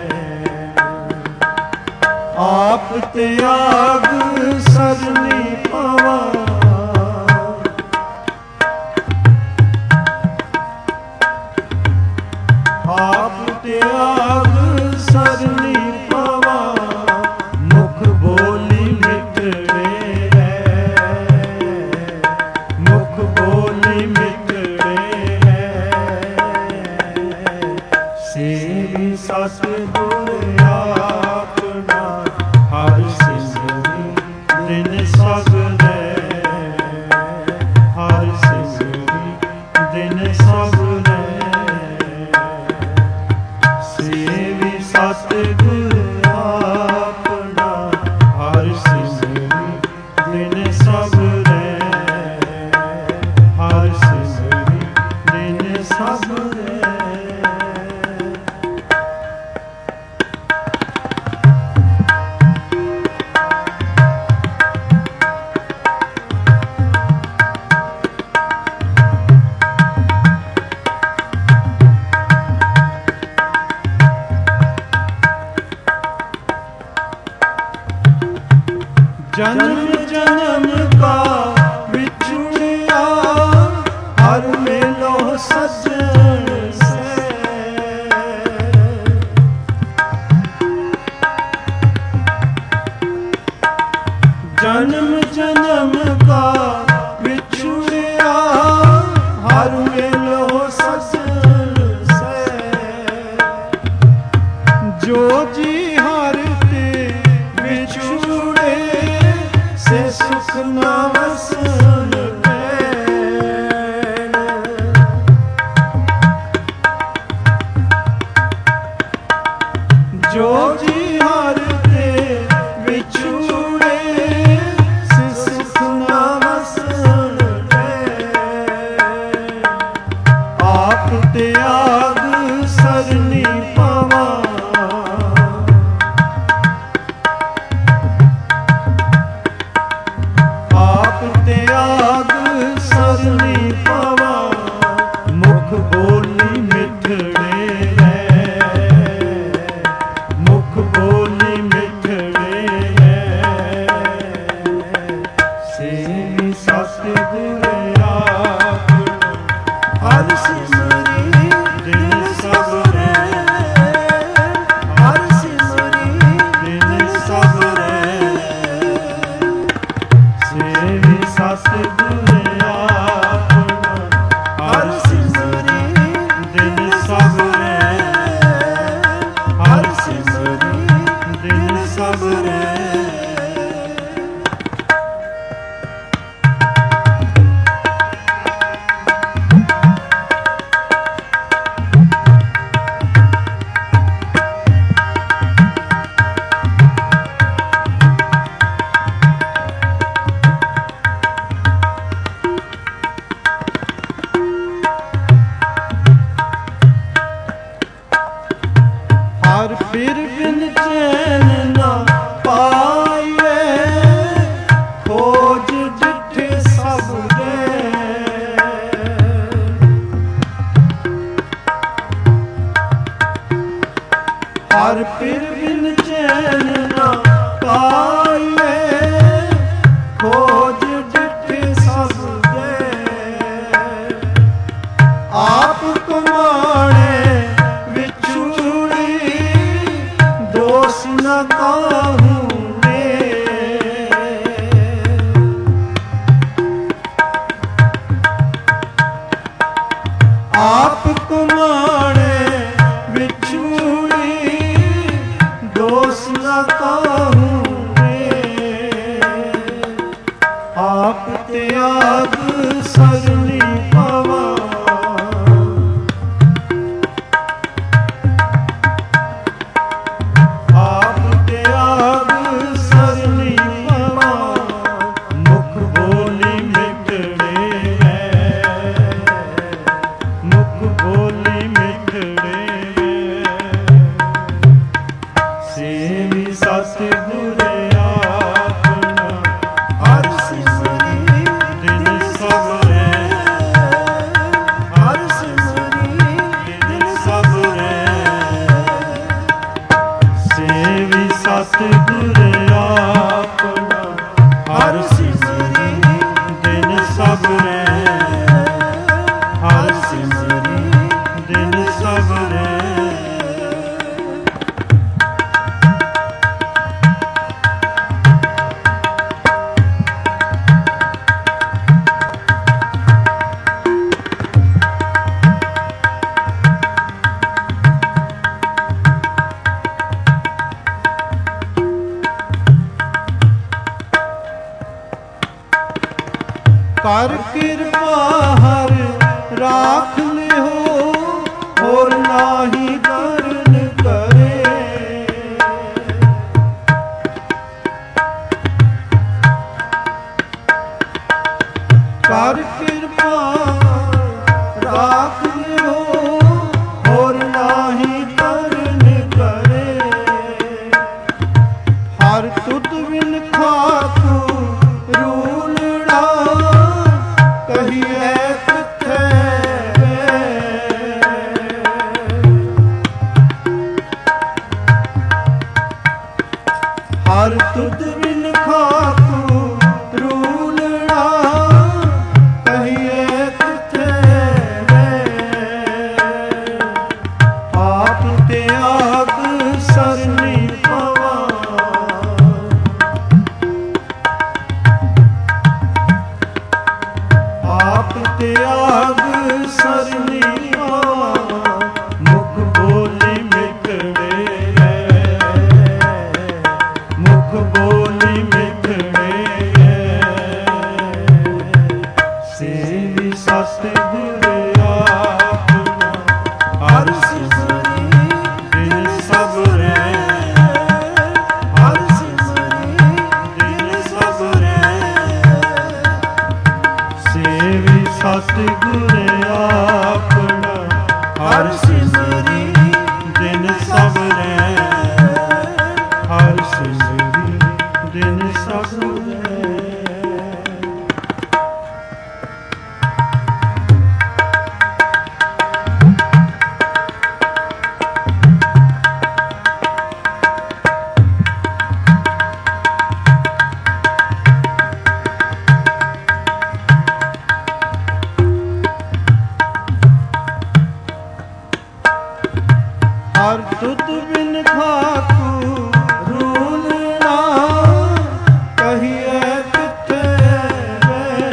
ਆਪ ਤਿਆਗ ਸਰਨੀ ਪਾਵਾ। ਆਪ ਤਿਆਗ ਸਰਨੀ ਪਾਵਾ। ਮੁਖ ਬੋਲੀ ਮਿਟੜੇ ਹੈ। ਮੁਖ ਬੋਲੀ ਮਿਟੜੇ ਹੈ। ਸੇਵੀ ਸਤਿਗੁਰ ਆਪਣਾ ਹਰ ਸਿਮਰੀ ਦਿਨ ਸਗਲੇ। ਹਰ ਸਿਮਰੀ ਦਿਨ ਸਗਲੇ। ਸੇਵੀ ਸਤਿਗੁਰ ਆਪਣਾ ਹਰ ਸਿਮਰੀ ਦਿਨ ਸਗਲੇ। ਹਰ ਸਿਮਰੀ ਦਿਨ ਸਗਲੇ। जन्म जन्म का बिछुड़िया हर मेलो सजन से। जन्म जन्म का बिछुड़िया हर मेलो सजन से। ਹਰ ਪਿਰ ਬਿਨ ਚੈਨ ਨਾ ਪਾਈਏ, ਖੋਜ ਡਿਠ ਸਭ ਦੇ। ਆਪ ਕਮਾਣੇ ਵਿਛੁੜੀ, ਦੋਸ ਨ ਕਾਹੂ ਨੇ। ਆਪ ਕਮਾਣੇ ਵਿਛੁੜੀ, ਦੋਸ ਨ ਕਾਹੂ ਨੇ। ਆਪ ਤਿਆਗ ਸਰਨੀ ਪਵਾ, ਆਪ ਤਿਆਗ ਸਰਨੀ ਪਵਾ। ਮੁਖ ਬੋਲੀ ਮਿਟੜੇ ਹੈ, ਮੁਖ ਬੋਲੀ ਮਿਟੜੇ ਹੈ। ਸੇਵੀ ਸਤਿਗੁਰ ਆਪਣਾ, ਹਰਿ ਸਿਮਰੀ ਦਿਨ ਸਬਰੈ। ਹਰਿ ਸਿਮਰੀ ਦਿਨ ਸਬਰੈ। ਸੇਵੀ ਸਤਿਗੁਰ ਆਪਣਾ, ਹਰਿ ਸਿਮਰੀ ਦਿਨ ਸਬਰੈ। ਹਰਿ ਸਿਮਰੀ ਦਿਨ ਸਬਰੈ। ਕਰ ਕਿਰਪਾ ਹਰ ਰਾਖ ਲਿਓ, ਹੋਰ ਨਾਹੀ ਕਰਨ ਕਰੇ। ਕਰ ਕਿਰਪਾ ਰਾਖ ਲਿਓ, ਹੋਰ ਨਾਹੀ ਕਰਨ ਕਰੇ। ਹਰ ਤੁਧ ਬਿਨ ਖਾਕੂ ਰੂਲੜਾ, ਕਹੀਏ ਕਿੱਥੇ। ਹਰ ਤੁਧ ਬਿਨ ਖਾਕੂ ਰੂਲੜਾ, ਕਹੀਏ ਕਿੱਥੇ। ਆਪ ਤਿਆਗ ਸਰਨੀ ਪਵਾ, ਆਪ ਤਿਆਗ ਸਰਨੀ ਪਵਾ। ਮੁਖ ਬੋਲੀ ਮਿਟੜੇ ਹੈ, ਮੁਖ ਬੋਲੀ ਮਿਟੜੇ ਹੈ। ਸੇਵੀ ਸਤਿਗੁਰ ਆਪਣਾ, ਹਰਿ ਸਿਮਰੀ ਦਿਨ ਸਬਰੈ। ਹਰਿ ਸਿਮਰੀ ਦਿਨ ਸਬਰੈ। ਸੇਵੀ ਸਤਿਗੁਰ ਆਪਣਾ, ਹਰਿ ਸਿਮਰੀ ਦਿਨ ਸਬਰੈ। ਹਰਿ ਸਿਮਰੀ ਦਿਨ ਸਬਰੈ। ਹਰ ਤੁਧ ਬਿਨ ਖਾਕੂ ਰੂਲਣਾ, ਕਹੀਏ ਕਿੱਥੇ ਵੇ।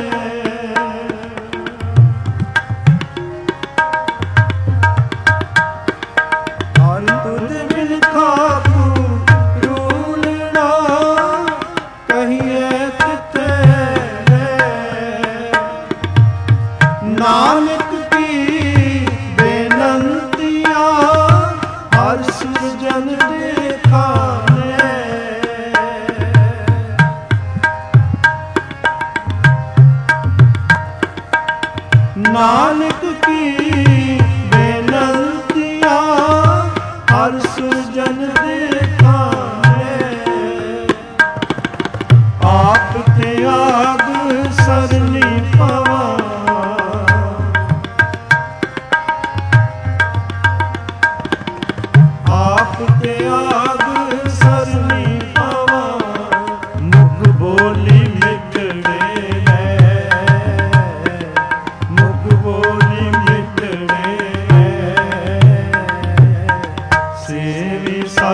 ਹਰ ਤੁਧ ਬਿਨ ਖਾਕੂ ਰੂਲਣਾ, ਕਹੀਏ ਕਿੱਥੇ ਵੇ। ਨਾਨਕ ਕੀ ਬੇਨੰਤੀਆਂ, ਹਰ ਸਿਰਜਨ ਦੇ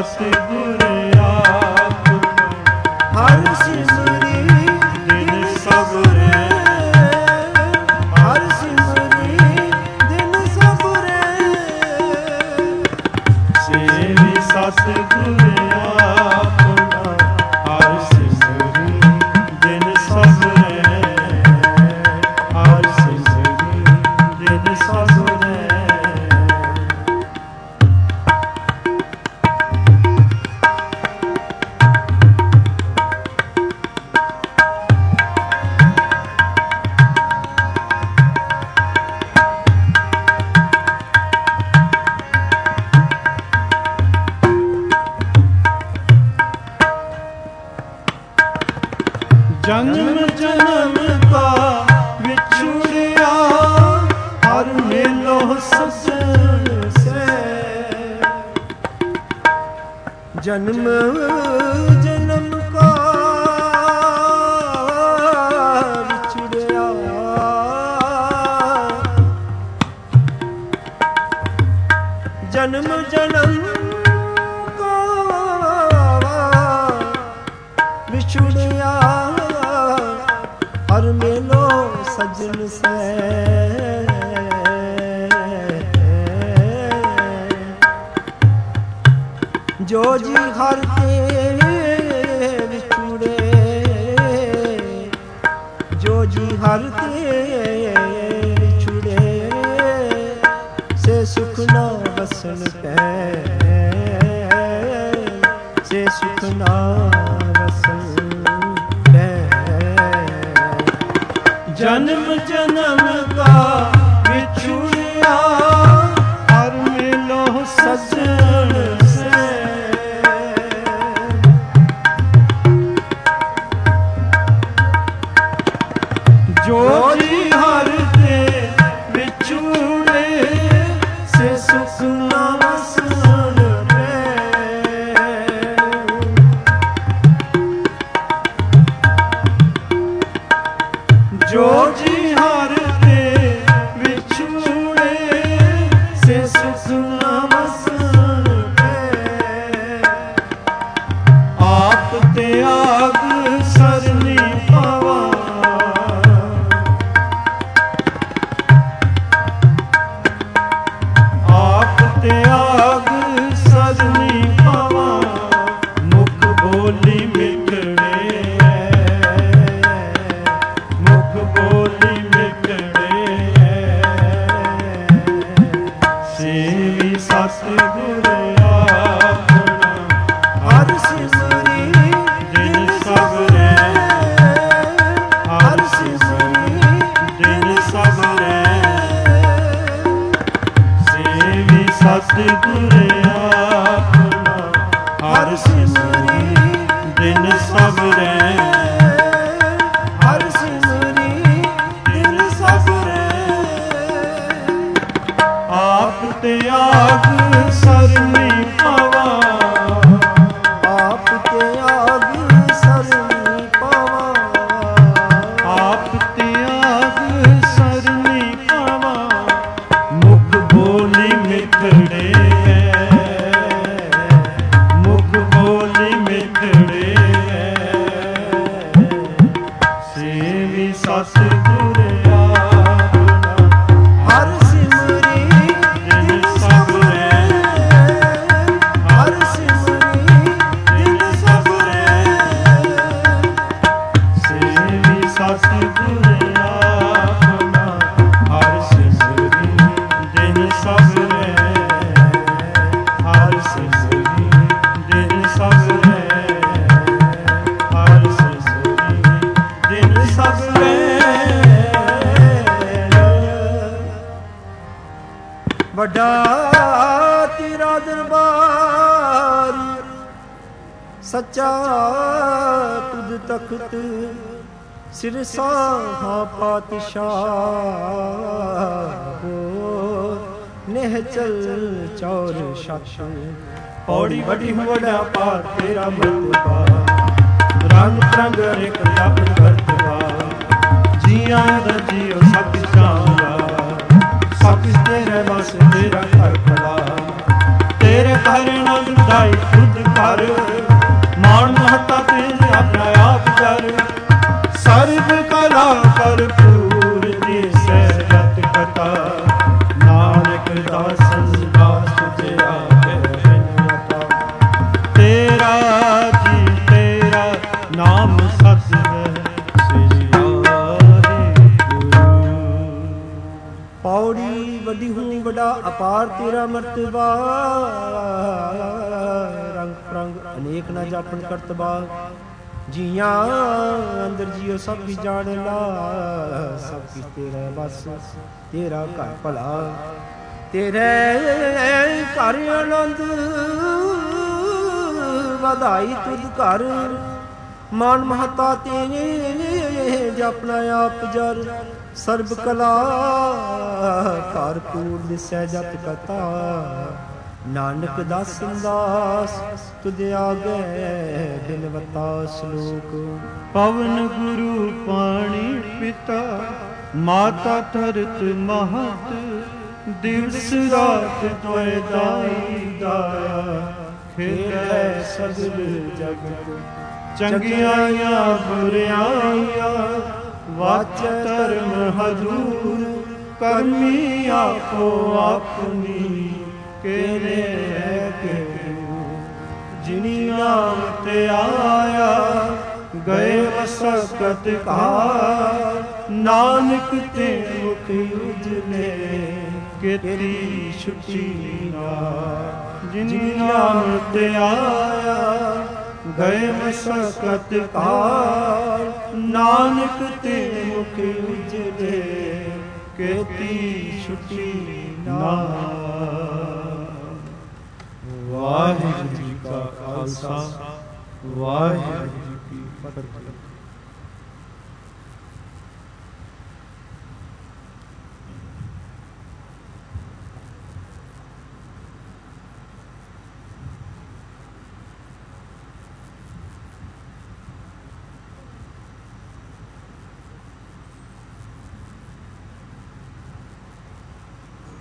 ਸਤਿਗੁਰ ਆਪ ਹਰ ਸਿਮਰੀ ਦਿਨ ਸਬਰੈ ਹਰ ਸਿਮਰੀ ਦਿਨ ਸਬਰੈ ਸੇਵੀ ਸਤਿਗੁਰ ਆਪ ਹਰ ਸਿਮਰੀ ਦਿਨ ਸਬਰੈ ਹਰ ਸਿਮਰੀ ਦਿਨ ਸਬਰੈ ਜਨਮ ਜਨਮ ਕਾ ਵਿਛੁੜਿਆ ਹਰ ਮੇਲੋ ਸਜਣ ਸੇ ਜਨਮ ਜਨਮ ਕਾ ਵਿਛੜਿਆ ਜਨਮ ਜਨਮ ਕਾ ਵਿਛੜਿਆ ਹਰ ਮੇਲੋ ਸਜਣ ਸੇ ਜੋ ਜੀ ਹਰ ਤੇ ਵਿਛੁੜੇ ਜੋ ਜੀ ਹਰ ਤੇ ਵਿਛੁੜੇ ਸੇ ਸੁਖ ਨਾ ਵਸਨ ਪੈ ਸੇ ਸੁਖ ਨਾ ਵਸਨ ਪੈ ਜਨਮ ਜਨਮ ਕਾ ਵਿਛੁੜਿਆ ਹਰ ਮੇਲੋ ਸਜਣ ਸੇ ਜੋ ਜੀ ਹਰ ਤੇ ਵਿਛੁੜੇ ਸੇ ਸੁਖ ਨਾ ਵਸਣ ਪੈ ਜੋ ਜੀ ਹਰ ਤੇ ਵਿਛੁੜੇ ਸੇ ਸੁਖ ਨਾ ਵਸਣ ਪੈ ਆਪ ਤਿਆਗ ਸਰਨੀ ਪਾਵਾ ਆਪ ਤਿਆਗ ਸਰਨੀ ਪਾਵਾ ਮੁਖ ਬੋਲੀ ਮਿਟੜੇ ਮੁਖ ਬੋਲੀ ਮਿਟੜੇ ਸੇਵੀ ਸਤਿਗੁਰ ਆਪਣਾ ਹਰ ਸਿਮਰੀ ਦਿਨ ਸਬਰੈ ਹਰ ਸਿਮਰੀ ਦਿਨ ਸਬਰੈ ਸੇਵੀ ਸਤਿਗੁਰ ਆਪਣਾ ਹਰ ਸਿਮਰੀ ਦਿਨ ਸਬਰੈ ਹਰ ਸਿਮਰੀ ਦਿਨ ਸਬਰੈ ਆਪ ਤਿਆਗ ਸਰਨੀ ਪਾਵਾ ਆਪ ਤਿਆਗ ਸਰਨੀ ਪਾਵਾ ਆਪ ਤਿਆਗ ਸਰਨੀ ਪਾਵਾ ਮੁਖ ਬੋਲੀ ਮਿਟੜੇ ਮੁਖ ਬੋਲੀ ਮਿਟੜੇ ਸੇਵੀ ਸਤਿਗੁਰ ਆਪਣਾ ਹਰ ਸਿਮਰੀ ਦਿਨ ਸਬਰੈ ਹਰ ਸਿਮਰੀ ਦਿਨ ਸਬਰੈ ਸੇਵੀ ਸਤਿਗੁਰ ਆਪਣਾ ਹਰ ਸਿਮਰੀ ਦਿਨ ਸਬਰੈ ਹਰ ਸਿਮਰੀ ਦਿਨ ਸਬਰੈ ਹਰ ਸਿਮਰੀ ਦਿਨ ਸਬਰੈ ਵੱਡਾ ਤੇਰਾ ਦਰਬਾਰ ਸੱਚਾ ਤੁਧ ਤਖਤ ਸਿਰ ਸਾਹਾ ਪਾਤਸ਼ਾਹ ਹੋ ਨਿਹਚਲ ਚੌਰ ਛੱਤ ਪੌੜੀ ਵੱਡੀ ਵੱਡਾ ਪਾਰ ਤੇਰਾ ਮਰਤਬਾ ਰੰਗ ਰੰਗ ਰਿਕ ਜਪ ਕਰਤਵਾ ਜੀਆਂ ਦਾ ਜੀਓ ਸਭ ਚਾਹੁੰਦਾ ਸਭ ਤੇਰੇ ਬਸ ਤੇਰਾ ਘਰ ਖੜਾ ਤੇਰੇ ਘਰ ਨਾਲ ਵਧਾਈ ਤੁਧ ਕਰ, ਮਾਣ ਮਹਤਾ ਤੇਰੇ ਆਪਣਾ ਆਪ ਕਰ। ਸਰਬ ਕਲਾ ਭਰਪੂਰ ਦਿਸੈ ਜਤ ਕਥਾ, ਨਾਨਕ ਦਾਸਨ ਦਾਸ ਤੁਝੇ ਆਗੇ ਬਿਨਤਾ। ਤੇਰਾ ਜੀ ਤੇਰਾ ਨਾਮ ਸਤ ਹੈ ਸ੍ਰੀ ਵਾਹਿਗੁਰੂ। ਪੌੜੀ ਵੱਡੀ ਹੂੰ ਵੱਡਾ ਅਪਾਰ ਤੇਰਾ ਮਰਤਬਾ, ਰੰਗ ਪ੍ਰੰਗ ਅਨੇਕ ਨਾ ਜਾਪਨ ਕਰਤਬਾ। ਜੀਆਂ ਅੰਦਰ ਜੀਓ ਸਭ ਕੀ ਜਾਣ ਲਾ, ਸਭ ਕੀ ਤੇਰਾ ਬਸ ਤੇਰਾ ਘਰ ਭਲਾ। ਤੇਰੇ ਘਰ ਆਨੰਦ ਵਧਾਈ ਤੁਧ ਘਰ, ਮਾਨ ਮਹਤਾ ਤੇਰੇ ਜਪਨਾ ਆਪ ਜਰ। ਸਰਬ ਕਲਾ ਭਰਪੂਰ ਦਿਸੈ ਜਤ ਕਥਾ, ਨਾਨਕ ਦਾਸਨ ਦਾਸ ਤੁਧ ਆਗੇ ਬਿਨਵਤਾ। ਸ਼ਲੋਕ। ਪਵਨ ਗੁਰੂ ਪਾਣੀ ਪਿਤਾ, ਮਾਤਾ ਧਰਤ ਮਹਤ। ਦਿਵਸ ਰਾਤ ਤੋਏ ਦਾਈ ਦਾਇਆ, ਖੇਡੈ ਸਗਲ ਜਗਤ। ਚੰਗਿਆਈਆਂ ਬੁਰਿਆਈਆਂ, ਵਾਚ ਧਰਮ ਹਜ਼ੂਰ। ਕਰਮੀ ਆਪੋ ਆਪਣੀ, ਕਿਨੇ ਹੈ ਕਿਉ। ਜਿਨੀ ਨਾਮ ਤੇ ਆਇਆ, ਗਏ ਮਸਕਤ ਘਾਰ। ਨਾਨਕ ਤੇ ਮੁਖ ਉਜਲੇ, ਕੀਤੀ ਛੁਟੀ ਨਾ। ਜਿਨੀ ਨਾਮ ਤੇ ਆਇਆ, ਗਏ ਮਸਕਤ ਘਾਰ। ਨਾਨਕ ਤੇ ਮੁਖ ਉਜਲੇ, ਕੀਤੀ ਛੁਟੀ ਨਾ। ਵਾਹਿਗੁਰੂ ਜੀ ਕਾ ਖਾਲਸਾ, ਵਾਹਿਗੁਰੂ ਜੀ ਕੀ ਫਤਿਹ।